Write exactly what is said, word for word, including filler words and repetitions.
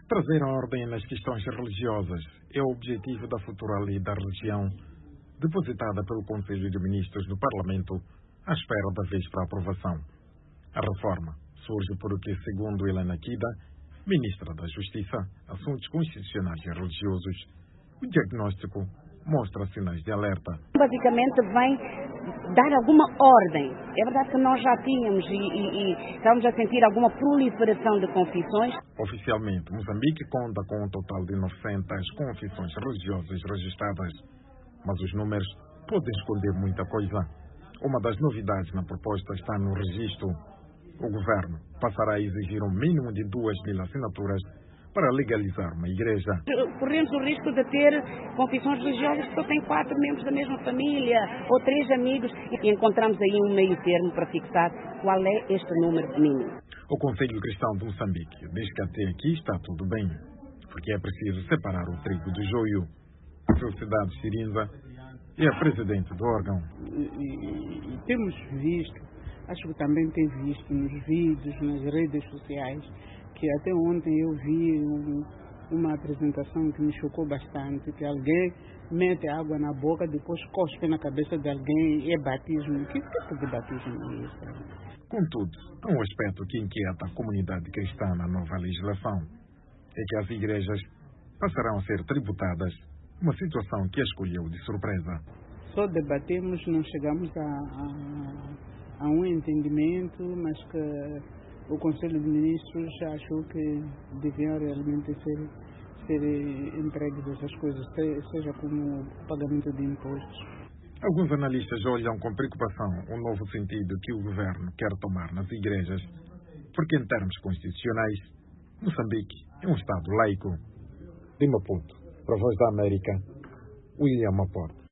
Trazer ordem nas questões religiosas é o objetivo da futura lei da religião, depositada pelo Conselho de Ministros do Parlamento, à espera da vez para aprovação. A reforma surge porque, segundo Helena Kida, ministra da Justiça, Assuntos Constitucionais e Religiosos, o diagnóstico mostra sinais de alerta. Basicamente vem dar alguma ordem. É verdade que nós já tínhamos e, e, e estamos a sentir alguma proliferação de confissões. Oficialmente, Moçambique conta com um total de novecentas confissões religiosas registradas, mas os números podem esconder muita coisa. Uma das novidades na proposta está no registro. O governo passará a exigir um mínimo de duas mil assinaturas para legalizar uma igreja. Corremos o risco de ter confissões religiosas que só têm quatro membros da mesma família ou três amigos e encontramos aí um meio termo para fixar qual é este número mínimo. O Conselho Cristão de Moçambique diz que até aqui está tudo bem, porque é preciso separar o trigo do joio. A Felicidade Cirinza é a presidente do órgão. E, e, e temos visto, acho que também tem visto nos vídeos, nas redes sociais, que até ontem eu vi um, uma apresentação que me chocou bastante, que alguém mete água na boca, depois cospe na cabeça de alguém e é batismo. Que tipo de batismo é isso? Contudo, um aspecto que inquieta a comunidade cristã na nova legislação é que as igrejas passarão a ser tributadas, uma situação que a escolheu de surpresa. Só debatemos, não chegamos a, a, a um entendimento, mas que o Conselho de Ministros achou que deviam realmente ser, ser entregues essas coisas, seja como pagamento de impostos. Alguns analistas olham com preocupação o novo sentido que o governo quer tomar nas igrejas, porque em termos constitucionais, Moçambique é um Estado laico. De Maputo, para a Voz da América, William Maporte.